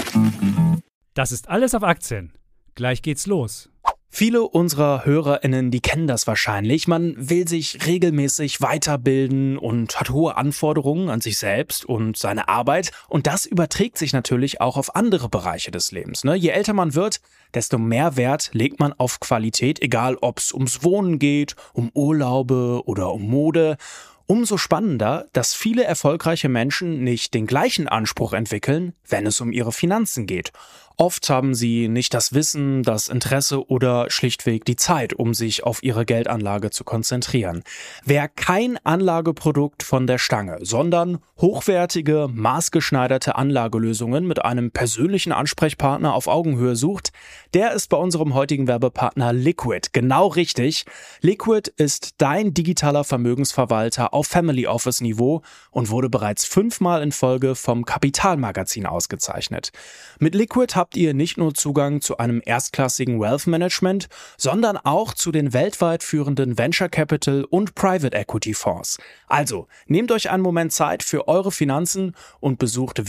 Das ist alles auf Aktien. Gleich geht's los. Viele unserer HörerInnen, die kennen das wahrscheinlich. Man will sich regelmäßig weiterbilden und hat hohe Anforderungen an sich selbst und seine Arbeit. Und das überträgt sich natürlich auch auf andere Bereiche des Lebens. Je älter man wird, desto mehr Wert legt man auf Qualität, egal ob es ums Wohnen geht, um Urlaube oder um Mode. Umso spannender, dass viele erfolgreiche Menschen nicht den gleichen Anspruch entwickeln, wenn es um ihre Finanzen geht. Oft haben sie nicht das Wissen, das Interesse oder schlichtweg die Zeit, um sich auf ihre Geldanlage zu konzentrieren. Wer kein Anlageprodukt von der Stange, sondern hochwertige, maßgeschneiderte Anlagelösungen mit einem persönlichen Ansprechpartner auf Augenhöhe sucht, der ist bei unserem heutigen Werbepartner Liquid genau richtig. Liquid ist dein digitaler Vermögensverwalter auf Family Office Niveau und wurde bereits 5-mal in Folge vom Kapital-Magazin ausgezeichnet. Mit Liquid habt ihr nicht nur Zugang zu einem erstklassigen Wealth Management, sondern auch zu den weltweit führenden Venture Capital und Private Equity Fonds. Also, nehmt euch einen Moment Zeit für eure Finanzen und besucht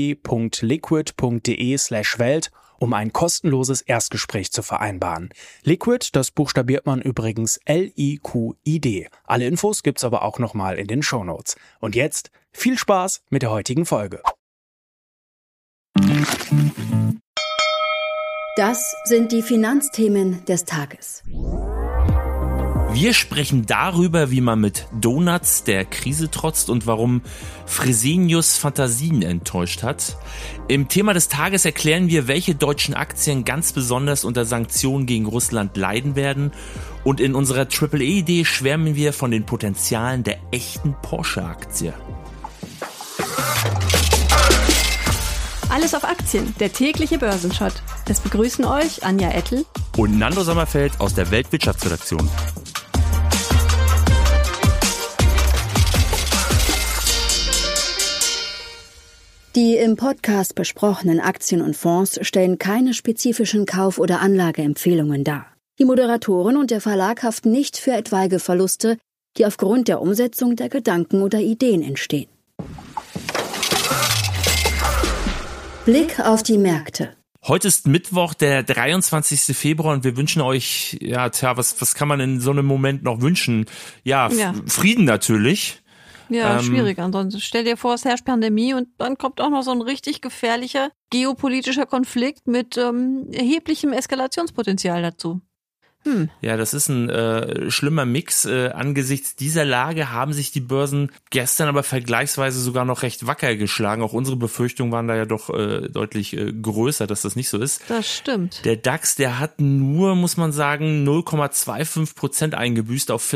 www.liquid.de/welt, um ein kostenloses Erstgespräch zu vereinbaren. Liquid, das buchstabiert man übrigens Liquid. Alle Infos gibt's aber auch nochmal in den Shownotes. Und jetzt viel Spaß mit der heutigen Folge. Das sind die Finanzthemen des Tages. Wir sprechen darüber, wie man mit Donuts der Krise trotzt und warum Fresenius Fantasien enttäuscht hat. Im Thema des Tages erklären wir, welche deutschen Aktien ganz besonders unter Sanktionen gegen Russland leiden werden. Und in unserer Triple-E-Idee schwärmen wir von den Potenzialen der echten Porsche-Aktie. Alles auf Aktien, der tägliche Börsenschott. Es begrüßen euch Anja Ettel und Nando Sommerfeld aus der Weltwirtschaftsredaktion. Die im Podcast besprochenen Aktien und Fonds stellen keine spezifischen Kauf- oder Anlageempfehlungen dar. Die Moderatoren und der Verlag haften nicht für etwaige Verluste, die aufgrund der Umsetzung der Gedanken oder Ideen entstehen. Blick auf die Märkte. Heute ist Mittwoch, der 23. Februar und wir wünschen euch, was kann man in so einem Moment noch wünschen? Frieden natürlich. Ja, schwierig. Ansonsten stell dir vor, es herrscht Pandemie und dann kommt auch noch so ein richtig gefährlicher geopolitischer Konflikt mit erheblichem Eskalationspotenzial dazu. Ja, das ist ein schlimmer Mix. Angesichts dieser Lage haben sich die Börsen gestern aber vergleichsweise sogar noch recht wacker geschlagen. Auch unsere Befürchtungen waren da ja doch deutlich größer, dass das nicht so ist. Das stimmt. Der DAX, der hat nur, muss man sagen, 0,25% eingebüßt auf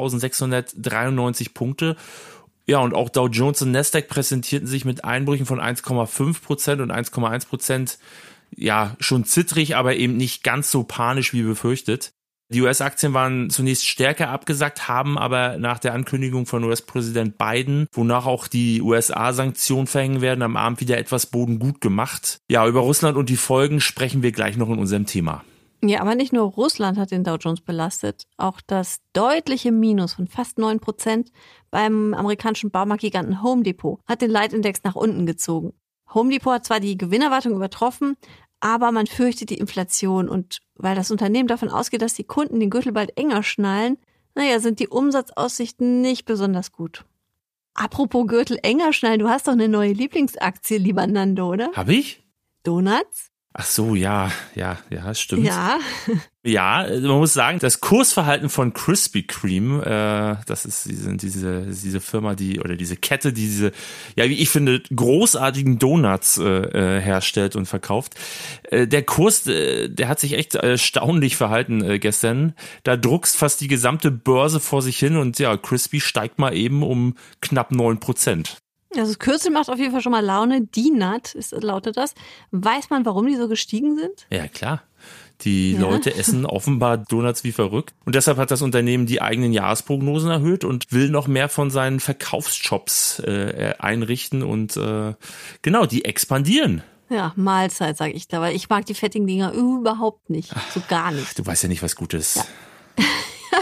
14.693 Punkte. Ja, und auch Dow Jones und Nasdaq präsentierten sich mit Einbrüchen von 1,5% und 1,1%. Ja, schon zittrig, aber eben nicht ganz so panisch wie befürchtet. Die US-Aktien waren zunächst stärker abgesackt, haben aber nach der Ankündigung von US-Präsident Biden, wonach auch die USA-Sanktionen verhängen werden, am Abend wieder etwas Boden gut gemacht. Ja, über Russland und die Folgen sprechen wir gleich noch in unserem Thema. Ja, aber nicht nur Russland hat den Dow Jones belastet. Auch das deutliche Minus von fast 9% beim amerikanischen Baumarktgiganten Home Depot hat den Leitindex nach unten gezogen. Home Depot hat zwar die Gewinnerwartung übertroffen, aber man fürchtet die Inflation und weil das Unternehmen davon ausgeht, dass die Kunden den Gürtel bald enger schnallen, sind die Umsatzaussichten nicht besonders gut. Apropos Gürtel enger schnallen, du hast doch eine neue Lieblingsaktie, lieber Nando, oder? Hab ich? Donuts? Ach so, ja, stimmt. Ja. Ja, man muss sagen, das Kursverhalten von Krispy Kreme, das ist diese Firma, diese Kette, die diese, wie ich finde, großartigen Donuts herstellt und verkauft. Der Kurs, der hat sich echt erstaunlich verhalten gestern. Da druckst fast die gesamte Börse vor sich hin und Krispy steigt mal eben um knapp 9%. Also das Kürzel macht auf jeden Fall schon mal Laune. D-Nut lautet das. Weiß man, warum die so gestiegen sind? Ja, klar. Die Leute essen offenbar Donuts wie verrückt. Und deshalb hat das Unternehmen die eigenen Jahresprognosen erhöht und will noch mehr von seinen Verkaufsshops einrichten. Und die expandieren. Ja, Mahlzeit, sage ich da. Weil ich mag die fettigen Dinger überhaupt nicht. So gar nicht. Du weißt ja nicht, was gut ist. Ja.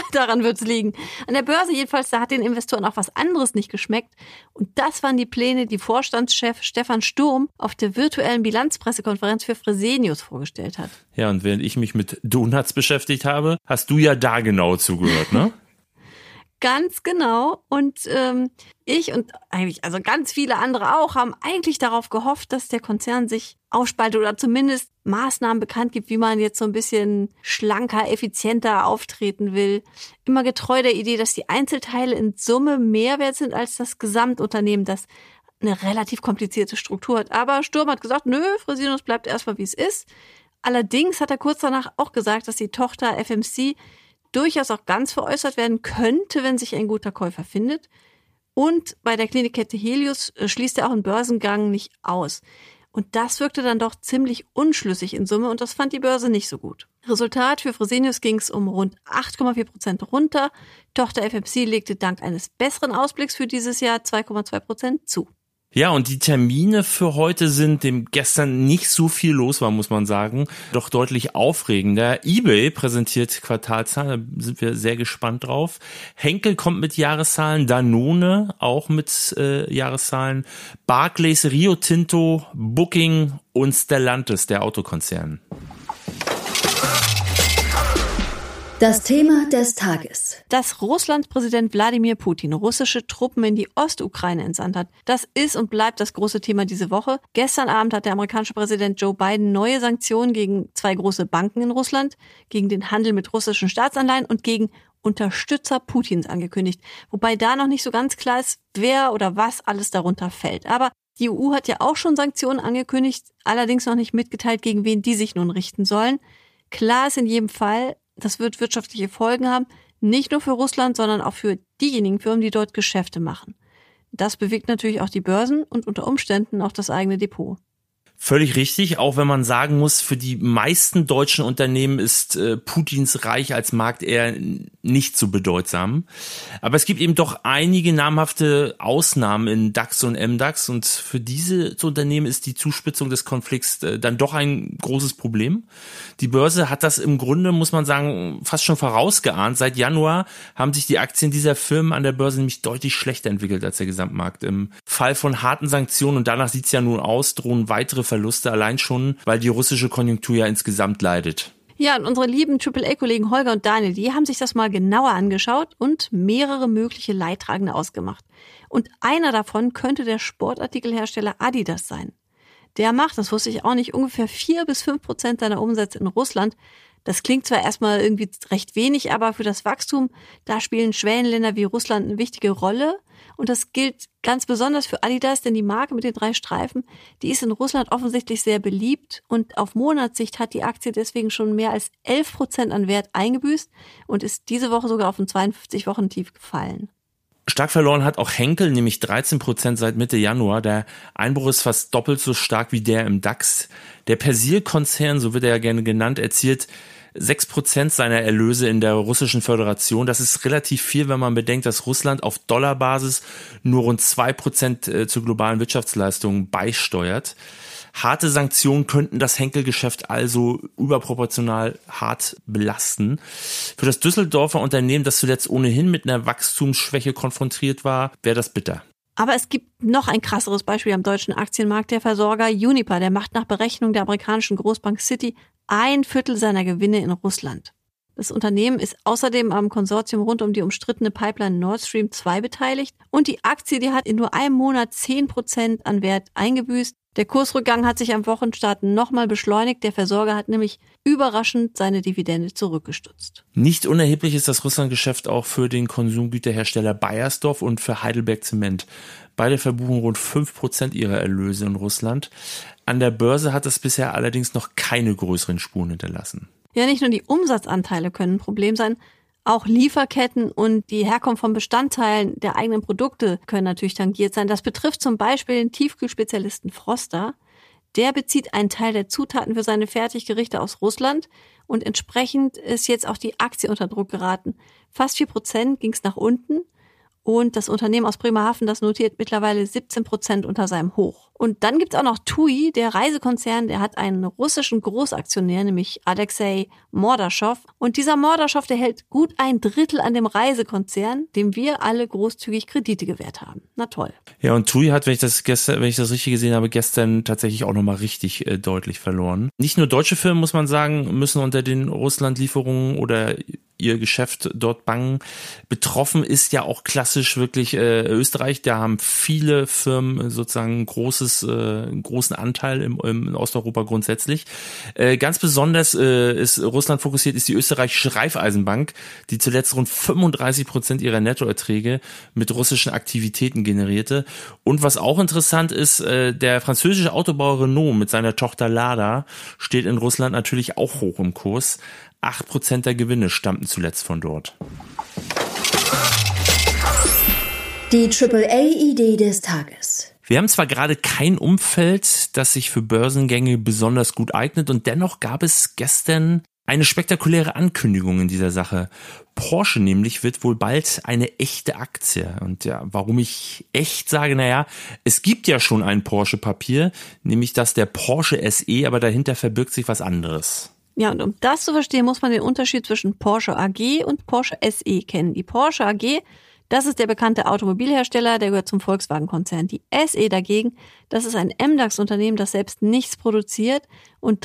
Daran wird's liegen. An der Börse jedenfalls, da hat den Investoren auch was anderes nicht geschmeckt. Und das waren die Pläne, die Vorstandschef Stefan Sturm auf der virtuellen Bilanzpressekonferenz für Fresenius vorgestellt hat. Ja, und während ich mich mit Donuts beschäftigt habe, hast du ja da genau zugehört, ne? Ganz genau. Und ich und eigentlich, also ganz viele andere auch, haben eigentlich darauf gehofft, dass der Konzern sich aufspaltet oder zumindest Maßnahmen bekannt gibt, wie man jetzt so ein bisschen schlanker, effizienter auftreten will. Immer getreu der Idee, dass die Einzelteile in Summe mehr wert sind als das Gesamtunternehmen, das eine relativ komplizierte Struktur hat. Aber Sturm hat gesagt, nö, Fresenius bleibt erstmal wie es ist. Allerdings hat er kurz danach auch gesagt, dass die Tochter FMC durchaus auch ganz veräußert werden könnte, wenn sich ein guter Käufer findet. Und bei der Klinikkette Helios schließt er auch einen Börsengang nicht aus. Und das wirkte dann doch ziemlich unschlüssig in Summe und das fand die Börse nicht so gut. Resultat: für Fresenius ging es um rund 8,4% runter. Tochter FMC legte dank eines besseren Ausblicks für dieses Jahr 2,2% zu. Ja, und die Termine für heute sind, dem gestern nicht so viel los war, muss man sagen, doch deutlich aufregender. eBay präsentiert Quartalszahlen, da sind wir sehr gespannt drauf. Henkel kommt mit Jahreszahlen, Danone auch mit Jahreszahlen, Barclays, Rio Tinto, Booking und Stellantis, der Autokonzern. Das Thema des Tages. Dass Russlands Präsident Wladimir Putin russische Truppen in die Ostukraine entsandt hat, das ist und bleibt das große Thema diese Woche. Gestern Abend hat der amerikanische Präsident Joe Biden neue Sanktionen gegen 2 große Banken in Russland, gegen den Handel mit russischen Staatsanleihen und gegen Unterstützer Putins angekündigt. Wobei da noch nicht so ganz klar ist, wer oder was alles darunter fällt. Aber die EU hat ja auch schon Sanktionen angekündigt, allerdings noch nicht mitgeteilt, gegen wen die sich nun richten sollen. Klar ist in jedem Fall, das wird wirtschaftliche Folgen haben, nicht nur für Russland, sondern auch für diejenigen Firmen, die dort Geschäfte machen. Das bewegt natürlich auch die Börsen und unter Umständen auch das eigene Depot. Völlig richtig, auch wenn man sagen muss, für die meisten deutschen Unternehmen ist Putins Reich als Markt eher nicht so bedeutsam. Aber es gibt eben doch einige namhafte Ausnahmen in DAX und MDAX und für diese Unternehmen ist die Zuspitzung des Konflikts dann doch ein großes Problem. Die Börse hat das im Grunde, muss man sagen, fast schon vorausgeahnt. Seit Januar haben sich die Aktien dieser Firmen an der Börse nämlich deutlich schlechter entwickelt als der Gesamtmarkt. Im Fall von harten Sanktionen, und danach sieht es ja nun aus, drohen weitere Verluste, allein schon, weil die russische Konjunktur ja insgesamt leidet. Ja, und unsere lieben AAA-Kollegen Holger und Daniel, die haben sich das mal genauer angeschaut und mehrere mögliche Leidtragende ausgemacht. Und einer davon könnte der Sportartikelhersteller Adidas sein. Der macht, das wusste ich auch nicht, ungefähr 4-5% seiner Umsätze in Russland. Das klingt zwar erstmal irgendwie recht wenig, aber für das Wachstum, da spielen Schwellenländer wie Russland eine wichtige Rolle. Und das gilt ganz besonders für Adidas, denn die Marke mit den 3 Streifen, die ist in Russland offensichtlich sehr beliebt. Und auf Monatssicht hat die Aktie deswegen schon mehr als 11% an Wert eingebüßt und ist diese Woche sogar auf ein 52-Wochen-Tief gefallen. Stark verloren hat auch Henkel, nämlich 13% seit Mitte Januar. Der Einbruch ist fast doppelt so stark wie der im DAX. Der Persil-Konzern, so wird er ja gerne genannt, erzielt 6% seiner Erlöse in der russischen Föderation. Das ist relativ viel, wenn man bedenkt, dass Russland auf Dollarbasis nur rund 2% zur globalen Wirtschaftsleistung beisteuert. Harte Sanktionen könnten das Henkel-Geschäft also überproportional hart belasten. Für das Düsseldorfer Unternehmen, das zuletzt ohnehin mit einer Wachstumsschwäche konfrontiert war, wäre das bitter. Aber es gibt noch ein krasseres Beispiel am deutschen Aktienmarkt. Der Versorger Uniper, der macht nach Berechnung der amerikanischen Großbank Citi 1/4 seiner Gewinne in Russland. Das Unternehmen ist außerdem am Konsortium rund um die umstrittene Pipeline Nord Stream 2 beteiligt und die Aktie, die hat in nur einem Monat 10% an Wert eingebüßt. Der Kursrückgang hat sich am Wochenstart nochmal beschleunigt. Der Versorger hat nämlich überraschend seine Dividende zurückgestutzt. Nicht unerheblich ist das Russlandgeschäft auch für den Konsumgüterhersteller Beiersdorf und für Heidelberg Zement. Beide verbuchen rund 5% ihrer Erlöse in Russland. An der Börse hat es bisher allerdings noch keine größeren Spuren hinterlassen. Ja, nicht nur die Umsatzanteile können ein Problem sein, auch Lieferketten und die Herkunft von Bestandteilen der eigenen Produkte können natürlich tangiert sein. Das betrifft zum Beispiel den Tiefkühlspezialisten Froster. Der bezieht einen Teil der Zutaten für seine Fertiggerichte aus Russland und entsprechend ist jetzt auch die Aktie unter Druck geraten. Fast 4% ging es nach unten Und das Unternehmen aus Bremerhaven, das notiert mittlerweile 17% unter seinem Hoch. Und dann gibt's auch noch TUI, der Reisekonzern, der hat einen russischen Großaktionär, nämlich Alexei Mordaschow. Und dieser Mordaschow, der hält gut 1/3 an dem Reisekonzern, dem wir alle großzügig Kredite gewährt haben. Na toll. Ja, und TUI hat, wenn ich das richtig gesehen habe, gestern tatsächlich auch nochmal richtig deutlich verloren. Nicht nur deutsche Firmen, muss man sagen, müssen unter den Russland-Lieferungen oder ihr Geschäft dort bangen. Betroffen ist ja auch klassisch wirklich Österreich. Da haben viele Firmen sozusagen einen großen Anteil in Osteuropa grundsätzlich. Ganz besonders ist Russland fokussiert, ist die österreichische Raiffeisenbank, die zuletzt rund 35% ihrer Nettoerträge mit russischen Aktivitäten generierte. Und was auch interessant ist, der französische Autobauer Renault mit seiner Tochter Lada steht in Russland natürlich auch hoch im Kurs. 8% der Gewinne stammten zuletzt von dort. Die AAA-Idee des Tages. Wir haben zwar gerade kein Umfeld, das sich für Börsengänge besonders gut eignet, und dennoch gab es gestern eine spektakuläre Ankündigung in dieser Sache. Porsche nämlich wird wohl bald eine echte Aktie. Und ja, warum ich echt sage, naja, es gibt ja schon ein Porsche-Papier, nämlich das der Porsche SE, aber dahinter verbirgt sich was anderes. Ja, und um das zu verstehen, muss man den Unterschied zwischen Porsche AG und Porsche SE kennen. Die Porsche AG, das ist der bekannte Automobilhersteller, der gehört zum Volkswagen-Konzern. Die SE dagegen, das ist ein MDAX-Unternehmen, das selbst nichts produziert und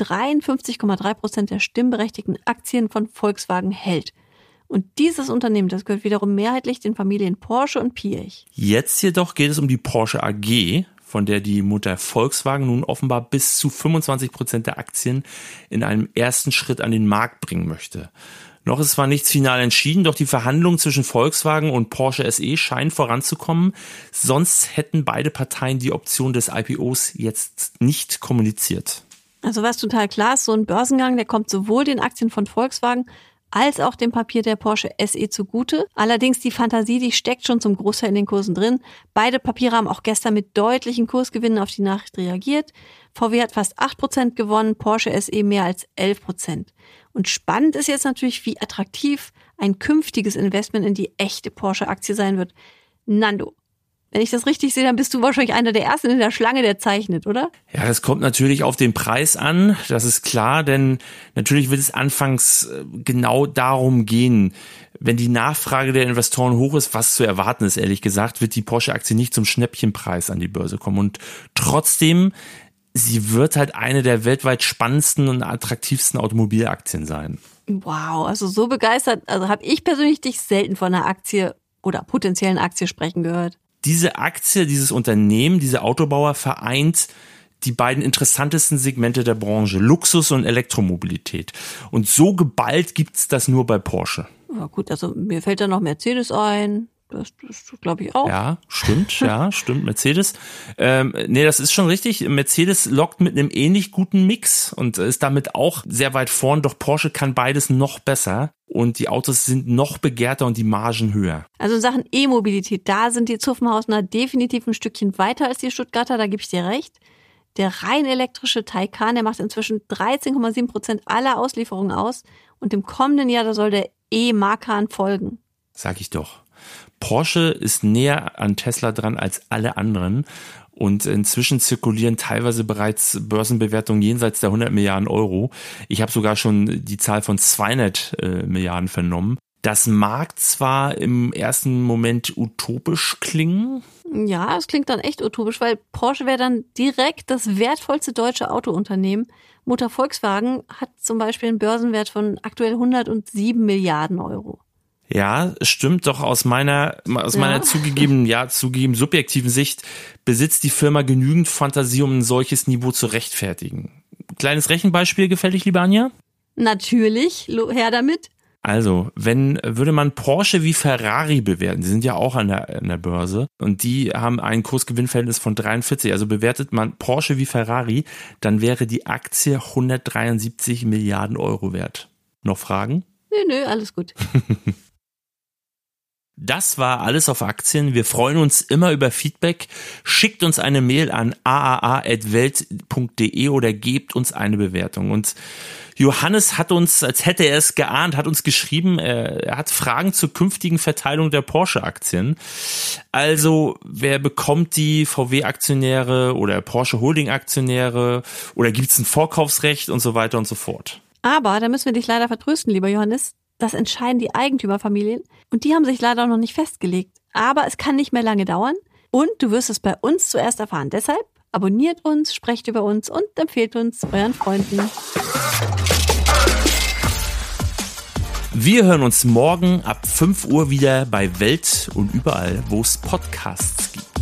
53,3% der stimmberechtigten Aktien von Volkswagen hält. Und dieses Unternehmen, das gehört wiederum mehrheitlich den Familien Porsche und Piech. Jetzt jedoch geht es um die Porsche AG, von der die Mutter Volkswagen nun offenbar bis zu 25% der Aktien in einem ersten Schritt an den Markt bringen möchte. Noch ist zwar nichts final entschieden, doch die Verhandlungen zwischen Volkswagen und Porsche SE scheinen voranzukommen. Sonst hätten beide Parteien die Option des IPOs jetzt nicht kommuniziert. Also was total klar ist, so ein Börsengang, der kommt sowohl den Aktien von Volkswagen als auch dem Papier der Porsche SE zugute. Allerdings die Fantasie, die steckt schon zum Großteil in den Kursen drin. Beide Papiere haben auch gestern mit deutlichen Kursgewinnen auf die Nachricht reagiert. VW hat fast 8% gewonnen, Porsche SE mehr als 11%. Und spannend ist jetzt natürlich, wie attraktiv ein künftiges Investment in die echte Porsche-Aktie sein wird. Nando, wenn ich das richtig sehe, dann bist du wahrscheinlich einer der Ersten in der Schlange, der zeichnet, oder? Ja, das kommt natürlich auf den Preis an, das ist klar, denn natürlich wird es anfangs genau darum gehen, wenn die Nachfrage der Investoren hoch ist, was zu erwarten ist, ehrlich gesagt, wird die Porsche-Aktie nicht zum Schnäppchenpreis an die Börse kommen. Und trotzdem, sie wird halt eine der weltweit spannendsten und attraktivsten Automobilaktien sein. Wow, also so begeistert, also habe ich persönlich dich selten von einer Aktie oder potenziellen Aktie sprechen gehört. Diese Aktie, dieses Unternehmen, dieser Autobauer vereint die beiden interessantesten Segmente der Branche, Luxus und Elektromobilität. Und so geballt gibt's das nur bei Porsche. Ja gut, also mir fällt da noch Mercedes ein. Das glaube ich auch. Ja, stimmt, Mercedes. Nee, das ist schon richtig. Mercedes lockt mit einem ähnlich guten Mix und ist damit auch sehr weit vorn. Doch Porsche kann beides noch besser und die Autos sind noch begehrter und die Margen höher. Also in Sachen E-Mobilität, da sind die Zuffenhausener definitiv ein Stückchen weiter als die Stuttgarter, da gebe ich dir recht. Der rein elektrische Taycan, der macht inzwischen 13,7% aller Auslieferungen aus und im kommenden Jahr, da soll der E-Macan folgen. Sag ich doch. Porsche ist näher an Tesla dran als alle anderen und inzwischen zirkulieren teilweise bereits Börsenbewertungen jenseits der 100 Milliarden Euro. Ich habe sogar schon die Zahl von 200 Milliarden vernommen. Das mag zwar im ersten Moment utopisch klingen. Ja, es klingt dann echt utopisch, weil Porsche wäre dann direkt das wertvollste deutsche Autounternehmen. Mutter Volkswagen hat zum Beispiel einen Börsenwert von aktuell 107 Milliarden Euro. Ja, stimmt, doch aus meiner zugegeben subjektiven Sicht besitzt die Firma genügend Fantasie, um ein solches Niveau zu rechtfertigen. Kleines Rechenbeispiel, gefällig, liebe Anja? Natürlich, her damit. Also, würde man Porsche wie Ferrari bewerten, die sind ja auch an der Börse und die haben ein Kursgewinnverhältnis von 43, also bewertet man Porsche wie Ferrari, dann wäre die Aktie 173 Milliarden Euro wert. Noch Fragen? Nö, alles gut. Das war alles auf Aktien. Wir freuen uns immer über Feedback. Schickt uns eine Mail an aaa@welt.de oder gebt uns eine Bewertung. Und Johannes hat uns, als hätte er es geahnt, hat uns geschrieben, er hat Fragen zur künftigen Verteilung der Porsche-Aktien. Also, wer bekommt die VW-Aktionäre oder Porsche Holding-Aktionäre oder gibt es ein Vorkaufsrecht und so weiter und so fort. Aber da müssen wir dich leider vertrösten, lieber Johannes. Das entscheiden die Eigentümerfamilien und die haben sich leider noch nicht festgelegt. Aber es kann nicht mehr lange dauern und du wirst es bei uns zuerst erfahren. Deshalb abonniert uns, sprecht über uns und empfehlt uns euren Freunden. Wir hören uns morgen ab 5 Uhr wieder bei Welt und überall, wo es Podcasts gibt.